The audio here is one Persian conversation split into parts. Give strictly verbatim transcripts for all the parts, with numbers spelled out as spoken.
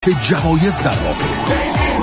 که جوایز در راهه.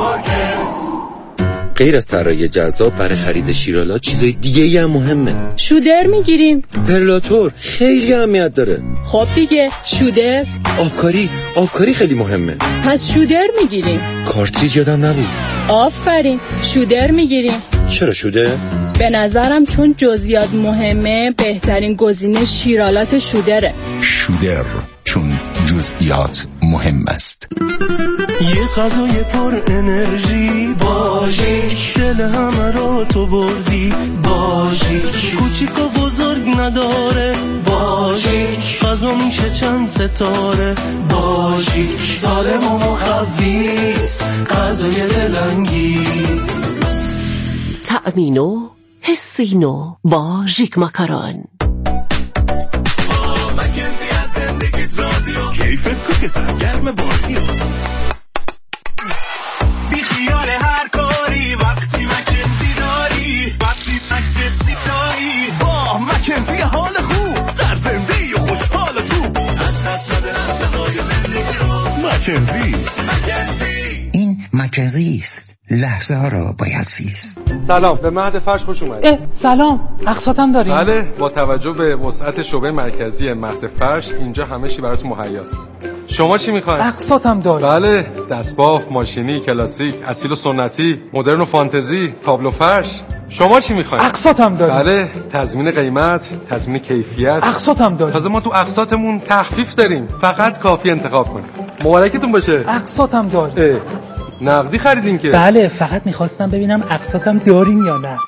غیر از طراحی جذاب برای خرید شیرالا چیزای دیگه ای هم مهمه. شودر میگیریم. پرلاتور خیلی اهمیت داره. خب دیگه شودر. آبکاری آبکاری خیلی مهمه. پس شودر میگیریم. کارتریج یادم نبود. آفرین شودر میگیریم. چرا شودر؟ به نظرم چون جزئیات مهمه بهترین گزینه شیرالات شودره. شودر چون جزئیات مهم است. یه غذای پر انرژی باژیک، دل همه رو تو بردی باژیک، کوچیک و بزرگ نداره باژیک، غذا میشه چند ستاره باژیک، سالم و مخویس غذای دلانگیز، تأمینو حسینو باژیک ماکارون. کیفت کو که سرگرم بازی رو بی خیال هر کاری وقتی مکنزی داری، وقتی مکنزی داری با مکنزی حال خوب سرزنده و خوشحال تو از دست نده لحظه‌های زندگی رو. مکنزی این مکنزی است، لحظه ها را باید زیست. سلام، به مهد فرش خوش اومدید. سلام، اقساطم داریم؟ بله، با توجه به وسعت شعبه مرکزی مهد فرش اینجا همه چی براتون مهیاست. شما چی میخواین؟ اقساطم داریم. بله، دستباف، ماشینی، کلاسیک، اصیل و سنتی، مدرن و فانتزی، تابلو فرش. شما چی میخواین؟ اقساطم داریم. بله، تضمین قیمت، تضمین کیفیت. اقساطم داریم. تازه ما تو اقساطمون تخفیف داریم. فقط کافی انتخاب کنید. مبارکتون باشه. اقساطم داریم. نقدی خریدین که؟ بله، فقط میخواستم ببینم اقساطم داریم یا نه.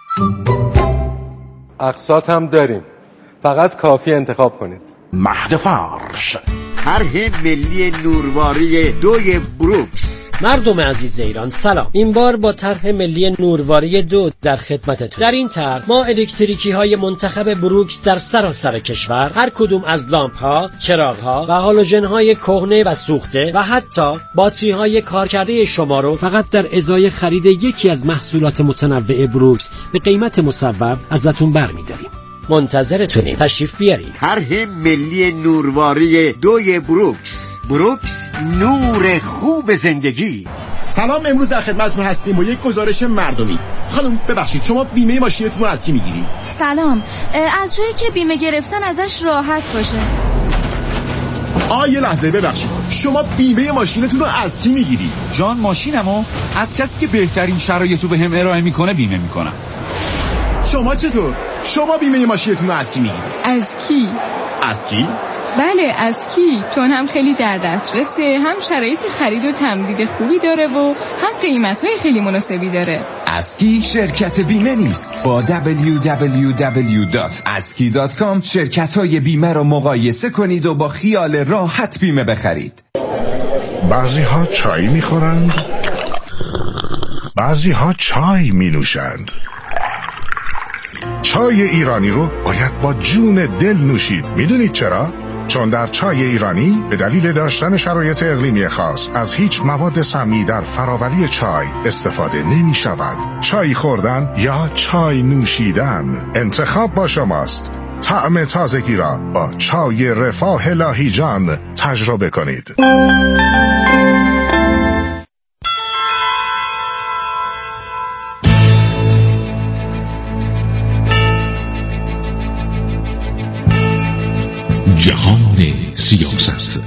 اقساط هم داریم، فقط کافی انتخاب کنید. مهد فرش، طرح ملی نورواری دوی بروکس. مردم عزیز ایران سلام، این بار با طرح ملی نورواری دو در خدمتتون. در این طرح ما الکتریکی های منتخب بروکس در سراسر کشور، هر کدوم از لامپ ها، چراغ ها و هالوژن های کهنه و سوخته و حتی باتری های کارکرده شما رو فقط در ازای خرید یکی از محصولات متنوع بروکس به قیمت مصوب ازتون برمی‌داریم. منتظرتونیم، تشریف بیارید. طرح ملی نورواری دوی بروکس. بروکس، نور خوب زندگی. سلام، امروز در خدمتتون هستیم با یک گزارش مردمی. خانم ببخشید، شما بیمه ماشینتون رو از کی میگیری؟ سلام، از جایی که بیمه گرفتن ازش راحت باشه. آ یه لحظه ببخشید، شما بیمه ماشینتون رو از کی میگیری؟ جان، ماشینمو از کسی که بهترین شرایط رو بهم ارائه میکنه بیمه میکنم. شما چطور؟ شما بیمه ماشینتون رو از کی میگیری؟ از کی؟ از کی؟ بله، از کی؟ چون هم خیلی در دسترسه، هم شرایط خرید و تمدید خوبی داره و هم قیمت‌های خیلی مناسبی داره. اسکی شرکت بیمه نیست. با دبلیو دبلیو دبلیو دات اسکی دات کام شرکت‌های بیمه رو مقایسه کنید و با خیال راحت بیمه بخرید. بعضی ها چای میخورند، بعضی ها چای می نوشند. چای ایرانی رو باید با جون دل نوشید. میدونید چرا؟ چون در چای ایرانی به دلیل داشتن شرایط اقلیمی خاص از هیچ مواد سمی در فراوری چای استفاده نمی شود. چای خوردن یا چای نوشیدن انتخاب با شماست. طعم تازگی را با چای رفاه لاهیجان تجربه کنید. جهان سیاست.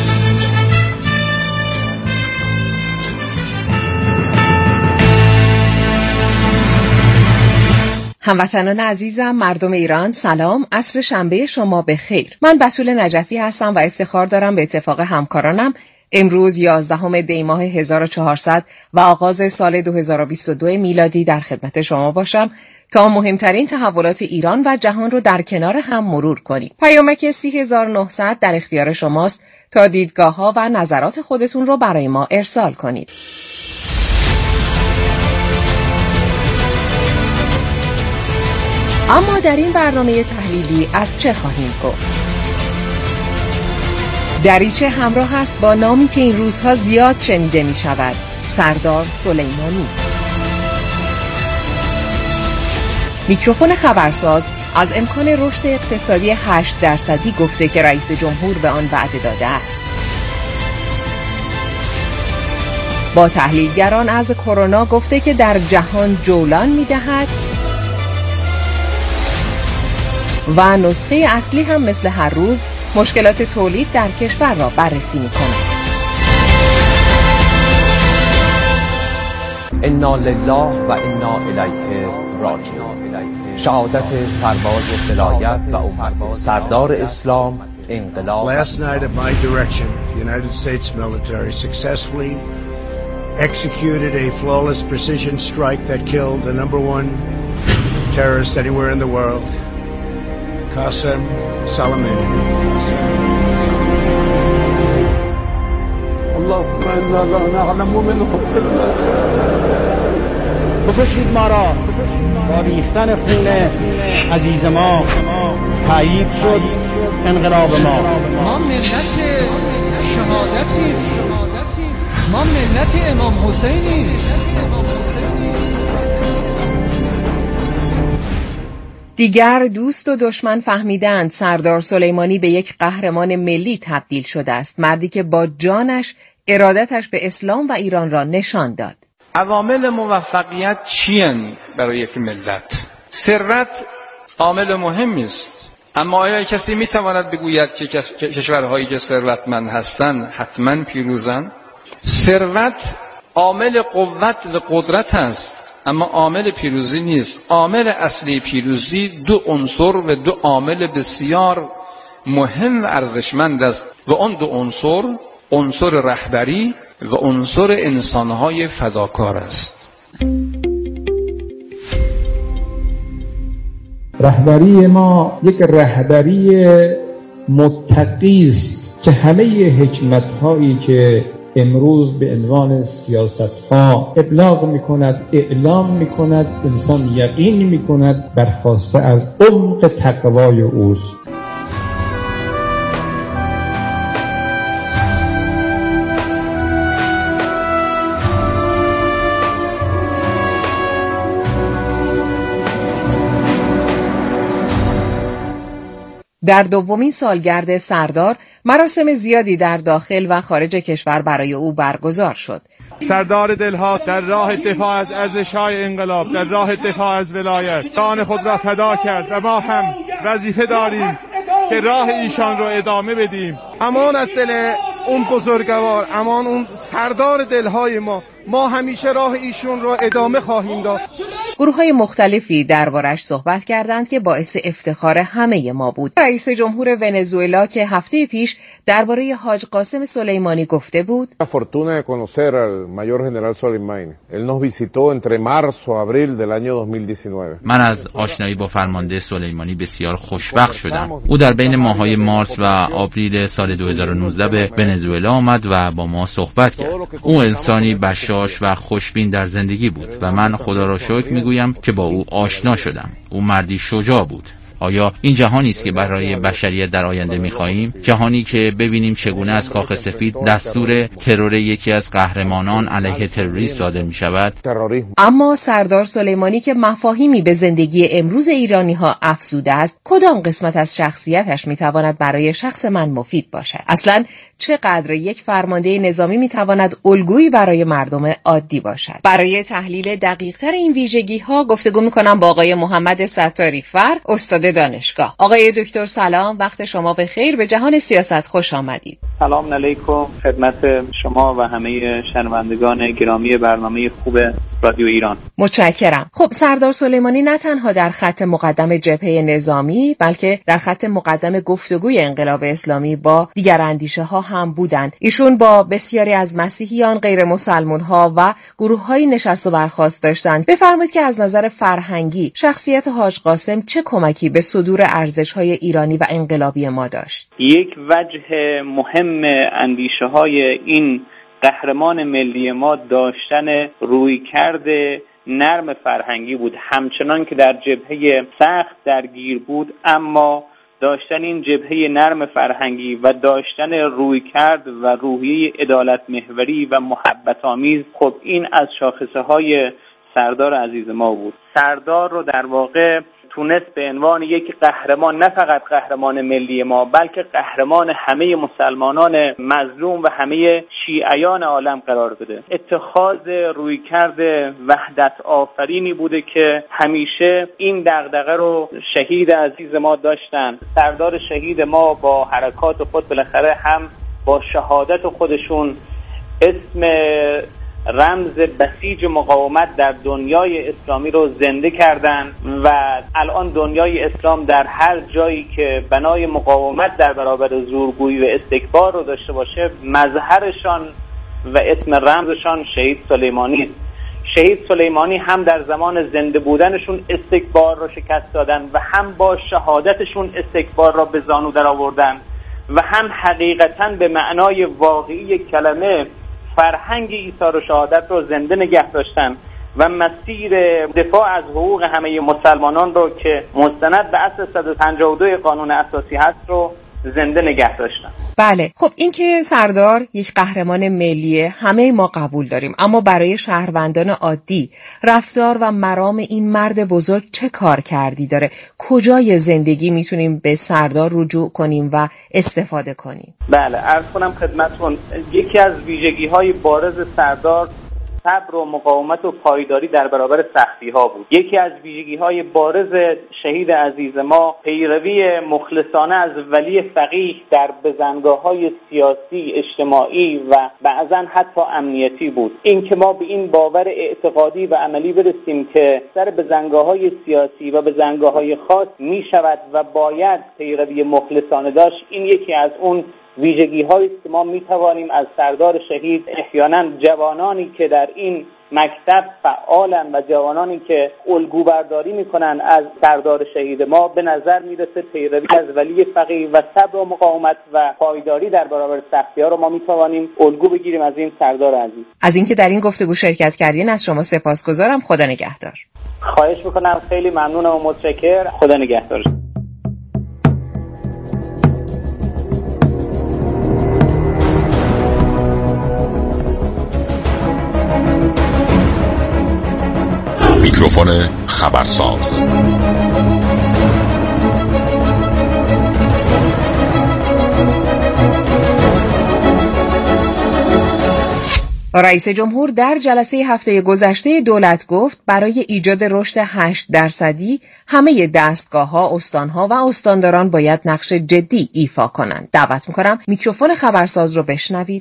هموطنان عزیزم، مردم ایران سلام، عصر شنبه شما به خیر. من بتول نجفی هستم و افتخار دارم به اتفاق همکارانم امروز یازدهم دی ماه هزار و چهارصد و آغاز سال دو هزار و بیست و دو میلادی در خدمت شما باشم تا مهمترین تحولات ایران و جهان رو در کنار هم مرور کنیم. پیامک سی هزار و نهصد در اختیار شماست تا دیدگاه‌ها و نظرات خودتون رو برای ما ارسال کنید. اما در این برنامه تحلیلی از چه خواهیم گفت؟ دریچه همراه است با نامی که این روزها زیاد شنیده می شود، سردار سلیمانی. میکروفون خبرساز از امکان رشد اقتصادی هشت درصدی گفته که رئیس جمهور به آن وعده داده است. با تحلیلگران از کرونا گفته که در جهان جولان می‌دهد و نسخه اصلی هم مثل هر روز مشکلات تولید در کشور را بررسی می‌کند. انا لله و انا الیه راجعون. شهادت سرباز ولایت و امت سردار اسلام انقلاب. Last night at my direction, the United States military successfully executed a flawless precision strike that killed the number one terrorist anywhere in the world, Qasem Soleimani. اللهم انا لا نعلم منه بکشید ما را با ریختن خون عزیز ما تایید شد انقلاب ما. ما ملت شهادتی ما ملت امام حسینی. دیگر دوست و دشمن فهمیدند سردار سلیمانی به یک قهرمان ملی تبدیل شده است، مردی که با جانش ارادتش به اسلام و ایران را نشان داد. عوامل موفقیت چیه برای یک ملت؟ ثروت عامل مهمی است، اما آیا کسی میتواند بگوید که کشورهایی که ثروتمند هستند حتما پیروزند؟ ثروت عامل قوت و قدرت است، اما عامل پیروزی نیست. عامل اصلی پیروزی دو عنصر و دو عامل بسیار مهم و ارزشمند است و آن دو عنصر عنصر رهبری و عنصر انسانهای فداکار است. رهبری ما یک رهبری متقی است که همه حکمت‌هایی که امروز به عنوان سیاست‌ها ابلاغ می‌کند، اعلام می‌کند، انسان یقین می‌کند برخواسته از عمق تقوای اوست. در دومین سالگرد سردار مراسم زیادی در داخل و خارج کشور برای او برگزار شد. سردار دلها در راه دفاع از ارزش‌های انقلاب، در راه دفاع از ولایت جان خود را فدا کرد و ما هم وظیفه داریم که راه ایشان را ادامه بدیم. امان از دل اون بزرگوار، امان اون سردار دلهای ما، ما همیشه راه ایشون را ادامه خواهیم داد. گروه‌های مختلفی دربارش صحبت کردند که باعث افتخار همه ما بود. رئیس جمهور ونزوئلا که هفته پیش درباره حاج قاسم سلیمانی گفته بود: La fortuna de conocer al mayor general Soleimani. Él nos visitó entre marzo y abril del año dos mil diecinueve. من از آشنایی با فرمانده سلیمانی بسیار خوشبخت شدم. او در بین ماه‌های مارس و آوریل سال دو هزار و نوزده به ونزوئلا آمد و با ما صحبت کرد. او انسانی بشاش و خوشبین در زندگی بود و من خدا را شکر میگویم که با او آشنا شدم. او مردی شجاع بود. آیا این جهانی است که برای بشریت در آینده می‌خواهیم؟ جهانی که ببینیم چگونه از کاخ سفید دستور ترور یکی از قهرمانان علیه تروریست صادر می‌شود؟ اما سردار سلیمانی که مفاهیمی به زندگی امروز ایرانی‌ها افزوده است، کدام قسمت از شخصیتش می‌تواند برای شخص من مفید باشد؟ اصلاً چقدر یک فرمانده نظامی می‌تواند الگویی برای مردم عادی باشد؟ برای تحلیل دقیق‌تر این ویژگی‌ها گفتگو می‌کنم با آقای محمد ستاری فر، استاد دانشگاه. آقای دکتر سلام، وقت شما بخیر، به جهان سیاست خوش آمدید. سلام علیکم خدمت شما و همه شنوندگان گرامی برنامه خوب رادیو ایران. متشکرم. خب سردار سلیمانی نه تنها در خط مقدم جبهه نظامی بلکه در خط مقدم گفتگوی انقلاب اسلامی با دیگر اندیشه ها هم بودند. ایشون با بسیاری از مسیحیان، غیر مسلمان ها و گروه های نشست و برخاست داشتند. بفرمایید که از نظر فرهنگی شخصیت حاج قاسم چه کمکی به صدور ارزش های ایرانی و انقلابی ما داشت؟ یک وجه مهم اندیشه های این قهرمان ملی ما داشتن رویکرد نرم فرهنگی بود. همچنان که در جبهه سخت درگیر بود، اما داشتن این جبهه نرم فرهنگی و داشتن رویکرد و روحیه عدالت محوری و محبت آمیز، خب این از شاخصه های سردار عزیز ما بود. سردار رو در واقع تونست به عنوان یک قهرمان، نه فقط قهرمان ملی ما بلکه قهرمان همه مسلمانان مظلوم و همه شیعیان عالم قرار بده. اتخاذ رویکرد وحدت آفرینی بوده که همیشه این دغدغه رو شهید عزیز ما داشتن. سردار شهید ما با حرکات خود بالاخره هم با شهادت خودشون اسم رمز بسیج مقاومت در دنیای اسلامی رو زنده کردن و الان دنیای اسلام در هر جایی که بنای مقاومت در برابر زورگویی و استکبار رو داشته باشه، مظهرشان و اسم رمزشان شهید سلیمانی است. شهید سلیمانی هم در زمان زنده بودنشون استکبار رو شکست دادن و هم با شهادتشون استکبار را به زانو در آوردن و هم حقیقتاً به معنای واقعی کلمه فرهنگ ایثار و شهادت رو زنده نگه داشتن و مسیر دفاع از حقوق همه مسلمانان رو که مستند به اصل صد و پنجاه و دو قانون اساسی هست رو زنده نگه داشتن. بله، خب این که سردار یک قهرمان ملیه همه ما قبول داریم، اما برای شهروندان عادی رفتار و مرام این مرد بزرگ چه کار کردی داره؟ کجای زندگی میتونیم به سردار رجوع کنیم و استفاده کنیم؟ بله، عرض کنم خدمتتون یکی از ویژگی‌های بارز سردار صبر و مقاومت و پایداری در برابر سختی ها بود. یکی از ویژگی های بارز شهید عزیز ما پیروی مخلصانه از ولی فقیه در بزنگاه های سیاسی، اجتماعی و بعضا حتی امنیتی بود. این که ما به این باور اعتقادی و عملی برسیم که سر بزنگاه های سیاسی و بزنگاه های خاص می شود و باید پیروی مخلصانه داشت، این یکی از اون ویژگی هایی است که ما می توانیم از سردار شهید احیانا جوانانی که در این مکتب فعالن و جوانانی که الگو برداری میکنن از سردار شهید ما به نظر میرسه پیروی از ولی فقیه و صبر و مقاومت و پایداری در برابر سختی ها رو ما میتوانیم الگو بگیریم از این سردار عزیز. از اینکه در این گفتگو شرکت کردین از شما سپاسگزارم. خدا نگهدار. خواهش میکنم، خیلی ممنونم و متشکر. خدا نگهدار. میکروفون خبرساز. رئیس جمهور در جلسه هفته گذشته دولت گفت برای ایجاد رشد هشت درصدی همه دستگاه‌ها، استان‌ها و استانداران باید نقش جدی ایفا کنند. دعوت می‌کنم میکروفون خبرساز رو بشنوید.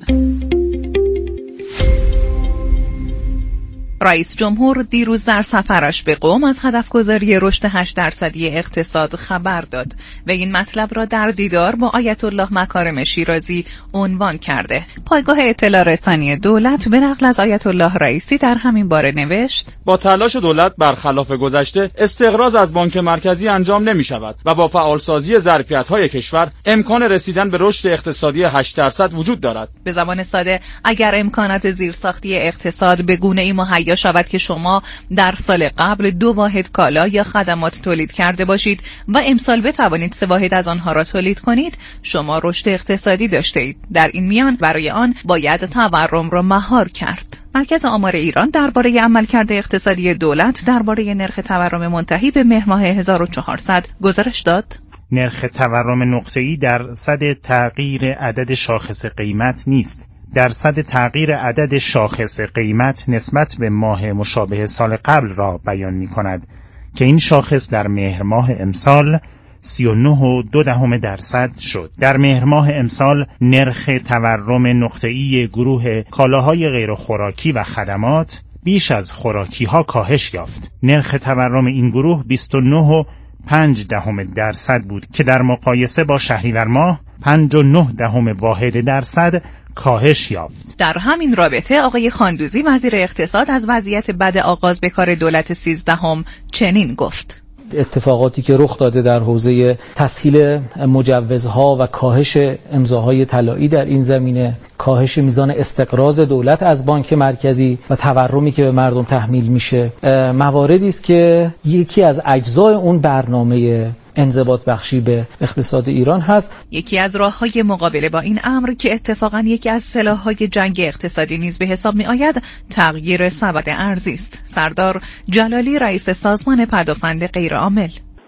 رئیس جمهور دیروز در سفرش به قم از هدفگذاری رشد هشت درصدی اقتصاد خبر داد و این مطلب را در دیدار با آیت الله مکارم شیرازی عنوان کرده. پایگاه اطلاع رسانی دولت به نقل از آیت الله رئیسی در همین باره نوشت: با تلاش دولت برخلاف گذشته استقراض از بانک مرکزی انجام نمی شود و با فعالسازی ظرفیت‌های کشور امکان رسیدن به رشد اقتصادی هشت درصد وجود دارد. به زبان ساده، اگر امکانات زیرساختی اقتصاد به گونه‌ای مهیا شود که شما در سال قبل دو واحد کالا یا خدمات تولید کرده باشید و امسال بتوانید سه واحد از آنها را تولید کنید، شما رشد اقتصادی داشته اید. در این میان برای آن باید تورم را مهار کرد. مرکز آمار ایران درباره عملکرد اقتصادی دولت درباره نرخ تورم منتهی به مهر ماه هزار و چهارصد گزارش داد. نرخ تورم نقطه‌ای درصد تغییر عدد شاخص قیمت نیست. درصد تغییر عدد شاخص قیمت نسبت به ماه مشابه سال قبل را بیان می کند که این شاخص در مهر ماه امسال سی و نه و دو دهم درصد شد. در مهر ماه امسال نرخ تورم نقطه‌ای گروه کالاهای غیر خوراکی و خدمات بیش از خوراکی ها کاهش یافت. نرخ تورم این گروه بیست و نه و پنج دهم درصد بود که در مقایسه با شهریور ماه پنج و نه دهم واحد درصد کاهش یافت. در همین رابطه آقای خاندوزی وزیر اقتصاد از وضعیت بد آغاز به کار دولت سیزدهم چنین گفت: اتفاقاتی که رخ داده در حوزه تسهیل مجوزها و کاهش امضاهای طلایی در این زمینه، کاهش میزان استقراض دولت از بانک مرکزی و تورمی که به مردم تحمیل میشه، مواردی است که یکی از اجزای اون برنامه انضباط بخشی به اقتصاد ایران هست. یکی از راه‌های مقابله با این امر که اتفاقاً یکی از سلاح‌های جنگ اقتصادی نیز به حساب می‌آید، تغییر سبد ارزی است. سردار جلالی رئیس سازمان پدافند غیرعامل: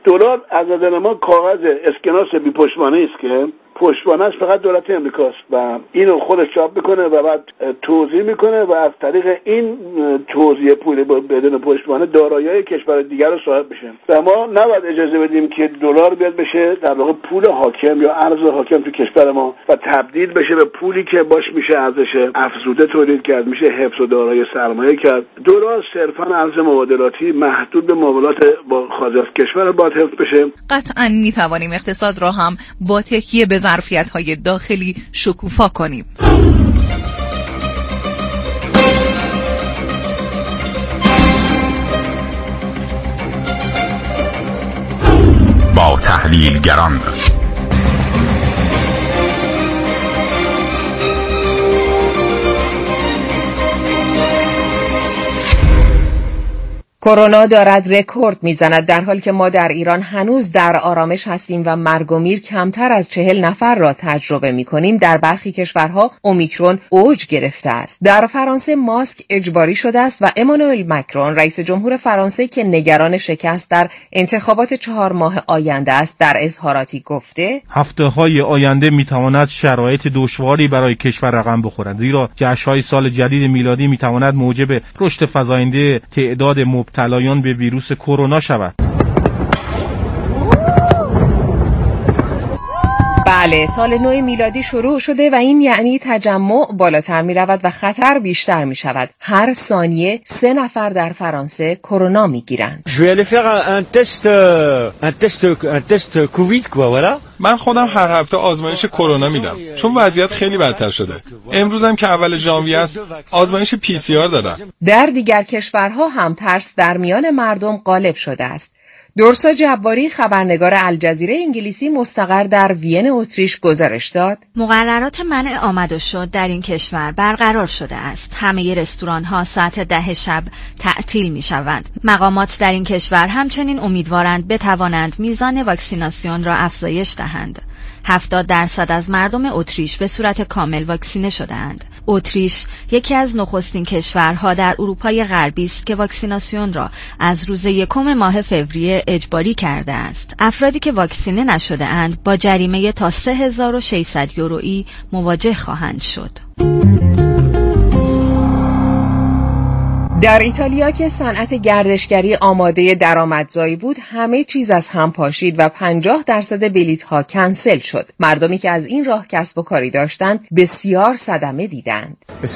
دلار از نظر ما کاغذ اسکناس بی پشتوانه است که پشتوانه‌اش فقط دولت امریکاست و اینو خودش چاپ میکنه و بعد توزیع میکنه و از طریق این توزیع پول بدون پشتوانه دارایی‌های کشور دیگر رو صاحب بشه و ما نباید اجازه بدیم که دلار بیاد بشه در واقع پول حاکم یا ارز حاکم تو کشور ما و تبدیل بشه به پولی که باش میشه ارزش افزوده تولید کرد، میشه حفظ و دارایی سرمایه کرد. دلار صرفاً ارز مبادلاتی محدود به معاملات با خارج از کشور باید حفظ بشه. قطعاً میتوانیم اقتصاد را هم با تکیه به ظرفیت‌های داخلی شکوفا کنیم. با تحلیلگران کرونا دارد رکورد میزند در حالی که ما در ایران هنوز در آرامش هستیم و مرگ و میر کمتر از چهل نفر را تجربه میکنیم. در برخی کشورها اومیکرون اوج گرفته است. در فرانسه ماسک اجباری شده است و امانوئل مکرون رئیس جمهور فرانسه که نگران شکست در انتخابات چهار ماه آینده است در اظهاراتی گفته هفته‌های آینده میتواند شرایط دشواری برای کشور رقم بخورد، زیرا جشن‌های سال جدید میلادی میتواند موجب رشد فزاینده تعداد مبتلایان به ویروس کرونا شود. بله، سال نو میلادی شروع شده و این یعنی تجمع بالاتر می رود و خطر بیشتر می شود. هر ثانیه سه نفر در فرانسه کرونا می گیرند. من خودم هر هفته آزمایش کرونا میدم چون وضعیت خیلی بدتر شده. امروز هم که اول ژانویه است آزمایش پی سی آر دادم. در دیگر کشورها هم ترس در میان مردم غالب شده است. دورسا جباری خبرنگار الجزیره انگلیسی مستقر در وین اتریش گزارش داد مقررات منع آمد و شد در این کشور برقرار شده است. همه رستوران ها ساعت ده شب تعطیل می شوند. مقامات در این کشور همچنین امیدوارند بتوانند میزان واکسیناسیون را افزایش دهند. هفتاد درصد از مردم اتریش به صورت کامل واکسینه شده‌اند. اتریش یکی از نخستین کشورها در اروپای غربی است که واکسیناسیون را از روز یکم ماه فوریه اجباری کرده است. افرادی که واکسینه نشده اند با جریمه تا سه هزار و ششصد یورویی مواجه خواهند شد. در ایتالیا که صنعت گردشگری آماده درآمدزایی بود، همه چیز از هم پاشید و پنجاه درصد بلیط‌ها کنسل شد. مردمی که از این راه کسب و کاری داشتند بسیار صدمه دیدند.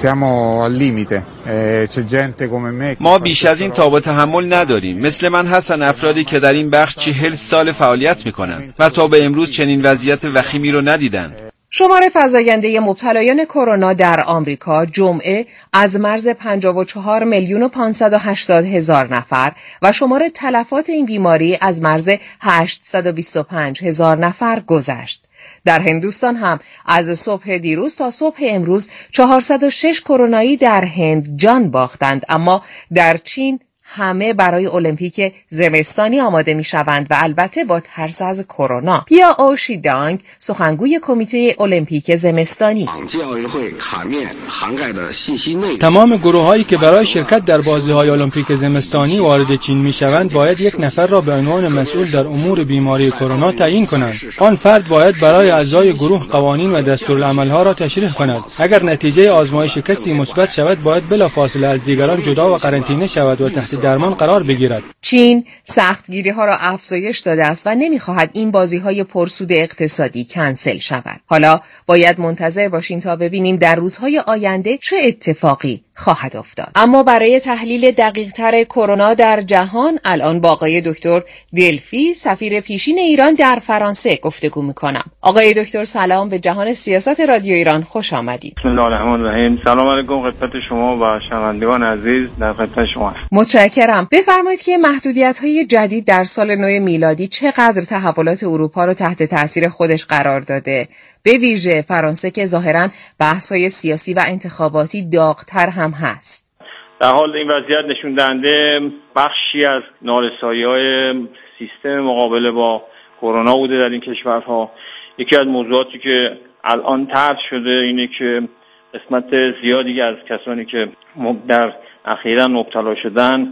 ما بیش از این تاب و تحمل نداریم. مثل من هستن افرادی که در این بخش چهل سال فعالیت میکنن و تا به امروز چنین وضعیت وخیمی رو ندیدند. شمار فزاینده مبتلایان کرونا در آمریکا جمعه از مرز پنجاه و چهار میلیون و پانصد و هشتاد هزار نفر و شمار تلفات این بیماری از مرز هشتصد و بیست و پنج هزار نفر گذشت. در هندوستان هم از صبح دیروز تا صبح امروز چهارصد و شش کرونایی در هند جان باختند، اما در چین همه برای المپیک زمستانی آماده می شوند و البته با ترس از کرونا. پیا اوشیدانگ سخنگوی کمیته المپیک زمستانی: تمام گروه‌هایی که برای شرکت در بازی‌های المپیک زمستانی وارد چین می‌شوند باید یک نفر را به عنوان مسئول در امور بیماری کرونا تعیین کنند. آن فرد باید برای اعضای گروه قوانین و دستورالعمل‌ها را تشریح کند. اگر نتیجه آزمایش کسی مثبت شود باید بلافاصله از دیگران جدا و قرنطینه شود و تحت درمان قرار بگیرد. چین سختگیری ها را افزایش داده است و نمیخواهد این بازی های پرسود اقتصادی کنسل شود. حالا باید منتظر باشیم تا ببینیم در روزهای آینده چه اتفاقی خواهد افتاد. اما برای تحلیل دقیق تر کرونا در جهان الان با آقای دکتر دلفی سفیر پیشین ایران در فرانسه گفتگو میکنم. آقای دکتر سلام، به جهان سیاست رادیو ایران خوش آمدید. بسم الله الرحمن الرحیم. سلام علیکم خدمت شما و شنوندگان عزیز در خدمت شما. متشکرم. بفرمایید که محدودیت‌های جدید در سال نو میلادی چقدر تحولات اروپا رو تحت تاثیر خودش قرار داده؟ به ویژه فرانسه که ظاهراً بحث‌های سیاسی و انتخاباتی داغ‌تر هم هست. در حال این وضعیت نشون دهنده بخشی از نارسایی‌های سیستم مقابله با کرونا بوده در این کشورها. یکی از موضوعاتی که الان طرح شده اینه که قسمت زیادی از کسانی که در اخیراً مبتلا شدن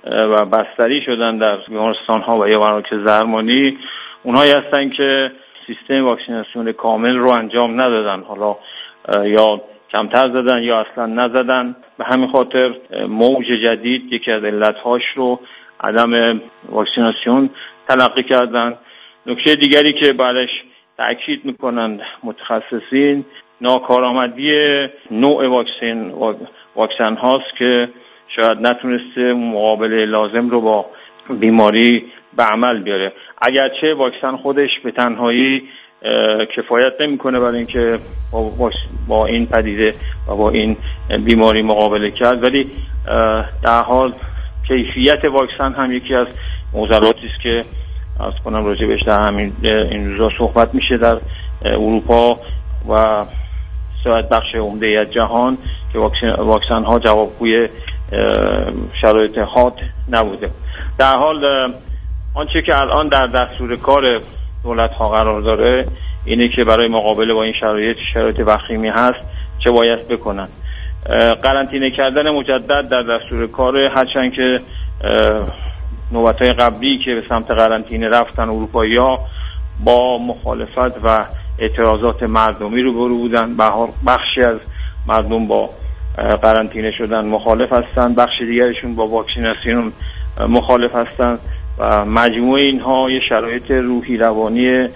و بستری شدن در بیمارستان ها و یا مراکز درمانی اونایی هستن که سیستم واکسیناسیون کامل رو انجام ندادن، حالا یا کمتر زدن یا اصلا نزدن. به همین خاطر موج جدید یکی از علتهاش رو عدم واکسیناسیون تلقی کردن. نکته دیگری که بعدش تأکید میکنند متخصصین ناکارآمدی نوع واکسن واکسن هاست که شاید نتونسته مقابله لازم رو با بیماری به عمل بیاره. اگرچه واکسن خودش به تنهایی کفایت نمیکنه برای اینکه با, با این پدیده و با این بیماری مقابله کرد، ولی در حال کیفیت واکسن هم یکی از معضلاتی است که از کنم راجع بهش در همین این روزا صحبت میشه در اروپا و شاید بخش عمده از جهان که واکسن, واکسن ها جوابگوی شرایط حاد نبوده. در حال آنچه که الان در دستور کار دولت ها قرار داره اینه که برای مقابله با این شرایط شرایط وخیمی هست چه باید بکنن. قرنطینه کردن مجدد در دستور کار، هرچند که نوبت‌های قبلی که به سمت قرنطینه رفتن اروپایی‌ها با مخالفت و اعتراضات مردمی روبرو بودن. بخشی از مردم با قرنطینه شدن مخالف هستند، بخش دیگرشون با واکسیناسیون مخالف هستند و مجموع اینها یه شرایط روحی روانی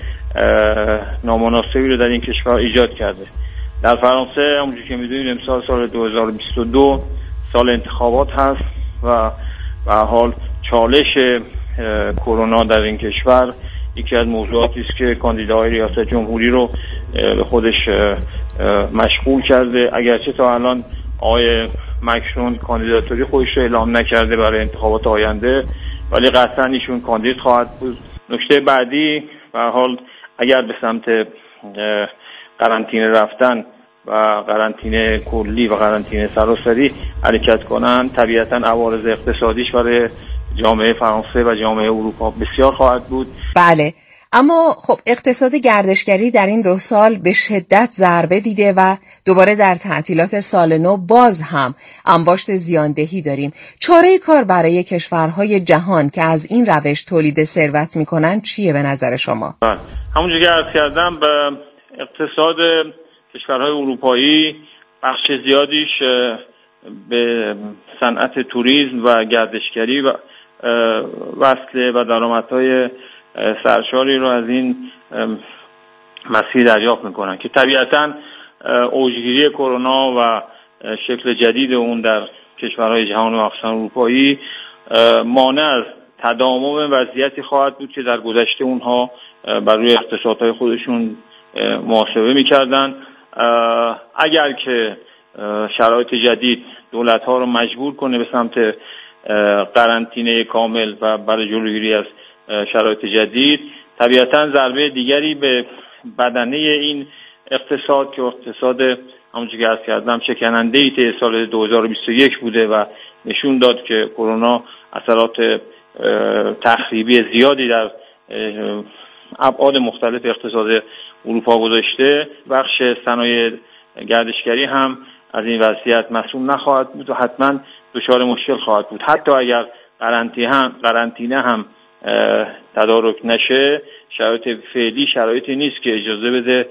نامناسبی رو در این کشور ایجاد کرده. در فرانسه همونجوری که می‌دونید امسال سال دو هزار و بیست و دو سال انتخابات هست و به حال چالش کرونا در این کشور یکی از موضوعاتی است که کاندیداهای ریاست جمهوری رو به خودش مشغول کرده. اگرچه تا الان آقای مکرون کاندیداتوری خودش رو اعلام نکرده برای انتخابات آینده، ولی قطعا ایشون کاندید خواهد بود. نکته بعدی به هر حال اگر به سمت قرنطینه رفتن و قرنطینه کلی و قرنطینه سراسری حرکت کنن، طبیعتا عوارض اقتصادیش برای جامعه فرانسه و جامعه اروپا بسیار خواهد بود. بله، اما خب اقتصاد گردشگری در این دو سال به شدت ضربه دیده و دوباره در تعطیلات سال نو باز هم انباشت زیاندهی داریم. چاره کار برای کشورهای جهان که از این روش تولید ثروت میکنن چیه به نظر شما؟ همونجوری که عرض کردم، به اقتصاد کشورهای اروپایی بخش زیادیش به صنعت توریسم و گردشگری و وصله و درآمدهای سرشاری رو از این مسیر دریافت میکنن که طبیعتاً اوجگیری کرونا و شکل جدید اون در کشورهای جهان و مخصوصاً اروپایی مانع از تداوم وضعیتی خواهد بود که در گذشته اونها بر روی اقتصادهای خودشون محاسبه میکردن. اگر که شرایط جدید دولت‌ها رو مجبور کنه به سمت قرنطینه کامل و برای جلوگیری از شرایط جدید، طبیعتاً ضربه دیگری به بدنه این اقتصاد که اقتصاد همونجوری که عرض کردم شکننده‌ای طی سال دو هزار و بیست و یک بوده و نشون داد که کرونا اثرات تخریبی زیادی در ابعاد مختلف اقتصاد اروپا گذاشته. بخش صنایع گردشگری هم از این وضعیت مسئول نخواهد بود و حتما دچار مشکل خواهد بود. حتی اگر قرنطینه هم قرنطینه هم تدارک نشه، شرایط فعلی شرایطی نیست که اجازه بده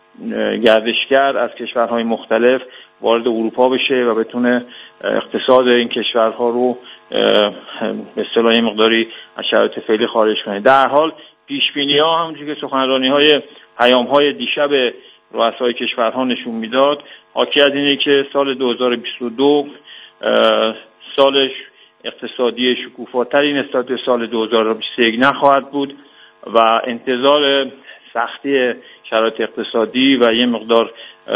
گردشگر از کشورهای مختلف وارد اروپا بشه و بتونه اقتصاد این کشورها رو به اصطلاح مقداری از شرایط فعلی خارج کنه. در حال پیش بینی ها همونجوری که سخنرانی های پیام های دیشب رؤسای کشورها نشون میداد، حاکی از اینه که سال دو هزار و بیست و دو سالش اقتصادی شکوفاتری نسبت به سال دو هزار و بیست و یک نخواهد بود و انتظار سختی شرایط اقتصادی و یه مقدار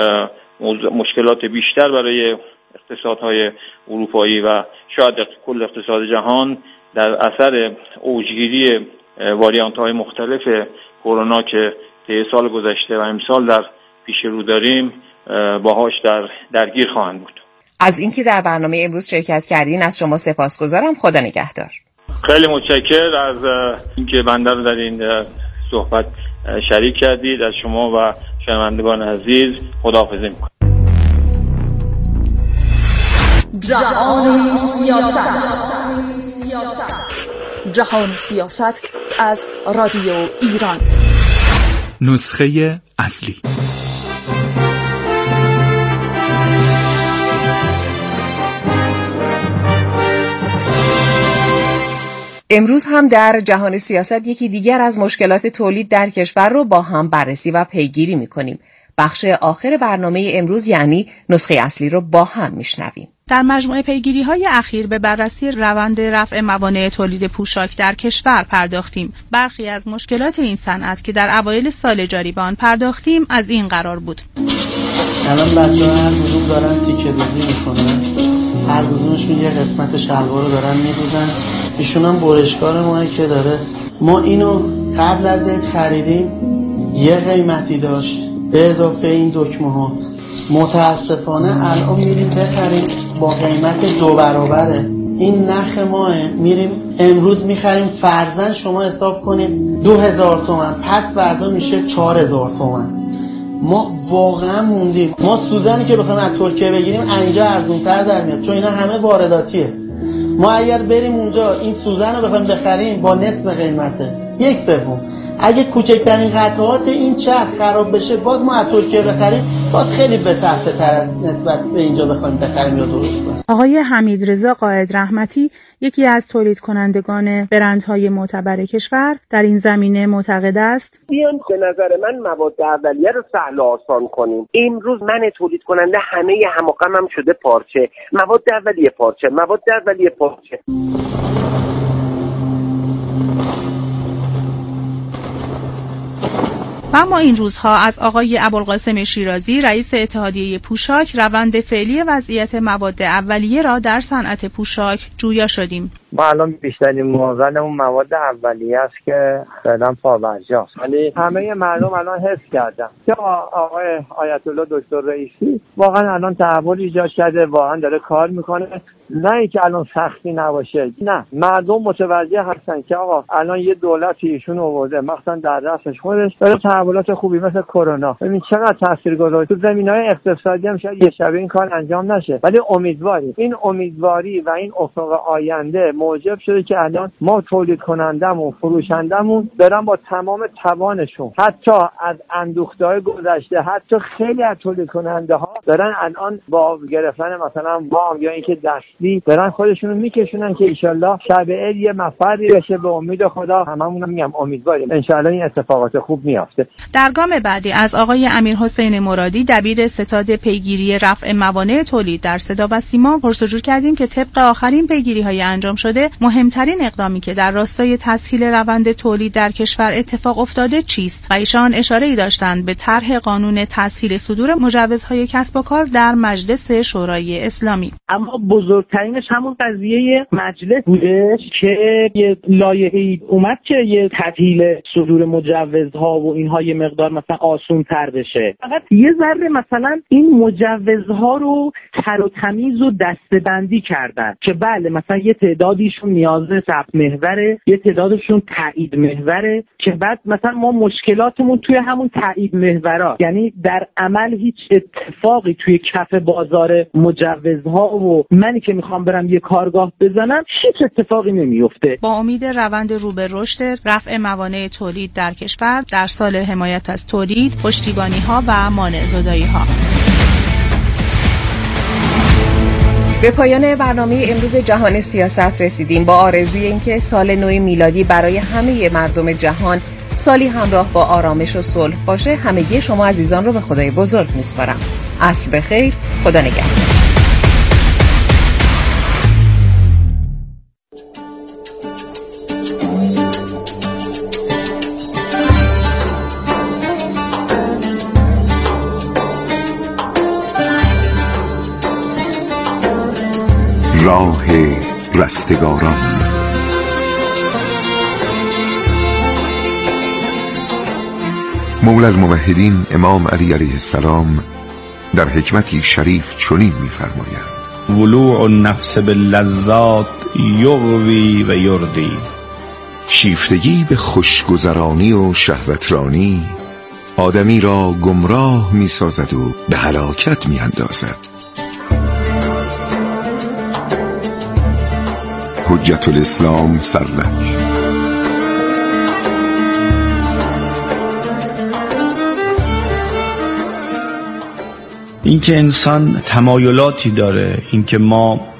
مشکلات بیشتر برای اقتصادهای اروپایی و شاید کل اقتصاد جهان در اثر اوجگیری واریانت های مختلف کرونا که طی سال گذشته و امسال در پیش رو داریم باهاش در درگیر خواهند بود. از اینکه در برنامه امروز شرکت کردین از شما سپاسگزارم. خدا نگهدار. خیلی متشکرم از اینکه بنده رو در این صحبت شریک کردید. از شما و شنوندگان عزیز خداحافظی می‌کنم. جهان سیاست جهان سیاست از رادیو ایران. نسخه اصلی. امروز هم در جهان سیاست یکی دیگر از مشکلات تولید در کشور رو با هم بررسی و پیگیری می‌کنیم. بخش آخر برنامه امروز یعنی نسخه اصلی رو با هم میشنویم. در مجموعه پیگیری‌های اخیر به بررسی روند رفع موانع تولید پوشاک در کشور پرداختیم. برخی از مشکلات این صنعت که در اوایل سال جاری به آن پرداختیم از این قرار بود. الان بچه‌ها هر کدوم دارن تیکه دوزی میکنن. هر کدومشون یه قسمت شلوار رو دارن می‌دوزن. ایشون هم برشکار ما که داره. ما اینو قبل از عید خریدیم. یه قیمتی داشت. به اضافه این دکمه هاست. متاسفانه الان میریم بخریم با قیمت دو برابره. این نخ ماه میریم امروز میخریم فرضاً شما حساب کنید دو هزار تومن، پس فردا میشه چهار هزار تومن. ما واقعا موندیم. ما سوزنی که بخوایم از ترکیه بگیریم اینجا ارزونتر در میاد چون اینا همه وارداتیه. ما اگر بریم اونجا این سوزن رو بخوایم بخریم با نصف قیمته، یک سوم. اگه کوچکترین قطعات این چرخ خراب بشه باز ما از ترکیه بخریم باز خیلی بسرفه تر از نسبت به اینجا بخوایم بخریم یا درست کنیم. آقای حمیدرضا قائد رحمتی یکی از تولید کنندگان برندهای معتبر کشور در این زمینه معتقد است بیان به نظر من مواد اولیه رو سهل و آسان کنیم. امروز من تولید کننده همه هماغمم شده پارچه، مواد اولیه پارچه، مواد اولیه پارچه. و اما این روزها از آقای ابوالقاسم شیرازی رئیس اتحادیه پوشاک روند فعلی وضعیت مواد اولیه را در صنعت پوشاک جویا شدیم. ما الان بیشترین معضلمون مواد اولیه است که فعلا پابرجاست، ولی همه مردم الان حس کردن که آقای آیت الله دکتر رئیسی واقعا الان تحول ایجاد کرده، واقعا داره کار میکنه. نه اینکه الان سختی نباشه، نه، مردم متوجه هستن که آقا الان یه دولتی ایشون آورده مثلا در رأسش خودش داره تحولات خوبی مثل کرونا. ببین چقدر تاثیرگذار تو زمینه‌های اقتصادی هم شاید یه شبه این کار انجام نشه، ولی امیدواری این امیدواری و این افق آینده موجب شده که الان ما تولید کنندمون فروشندمون دارن با تمام توانشون حتی از اندوخته‌های گذشته حتی خیلی از تولید کننده ها دارن الان با گرفتن مثلا وام یا اینکه دستی دارن خودشونو میکشونن که انشالله شب عید یه مفری بشه. به امید خدا هممون میگم امیدواریم انشالله این اتفاقات خوب میافته. در گام بعدی از آقای امیرحسین مرادی دبیر ستاد پیگیری رفع موانع تولید در صدا و سیما پرسجو کردیم که طبق آخرین پیگیری‌های انجام شده مهمترین اقدامی که در راستای تسهیل روند تولید در کشور اتفاق افتاده چیست و ایشان اشاره‌ای داشتند به طرح قانون تسهیل صدور مجوزهای کسب و کار در مجلس شورای اسلامی. اما بزرگترینش همون قضیه مجلس بودش که یه لایحه‌ای اومد که یه تسهیل صدور مجوزها و اینها یه مقدار مثلا آسان‌تر بشه. فقط یه ذره مثلا این مجوزها رو تر و تمیز و دسته‌بندی کردن که بله مثلا یه تعدادیشون نیاز ثبت محوره، یه تعدادشون تایید محوره که بعد مثلا ما مشکلاتمون توی همون تایید محورا، یعنی در عمل هیچ اتفاقی توی کف بازار مجوزها و منی که میخوام برم یه کارگاه بزنم هیچ اتفاقی نمیفته. با امید روند رو به رشد رفع موانع تولید در کشور در سال حمایت از تولید، پشتیبانی ها و مانع زدایی ها. به پایان برنامه امروز جهان سیاست رسیدیم با آرزوی اینکه سال نو میلادی برای همه مردم جهان سالی همراه با آرامش و صلح باشه. همگی شما عزیزان رو به خدای بزرگ میسپارم. عصر بخیر، خدا نگهدار. راه رستگاران. مولا الموحدین امام علی علیه السلام در حکمتی شریف چنین می‌فرمایند: ولوع النفس باللذات یغوی و یردی. شیفتگی به خوشگذرانی و شهوترانی آدمی را گمراه می‌سازد و به هلاکت می‌اندازد. حجت الاسلام سرلک. اینکه انسان تمایلاتی داره، اینکه ما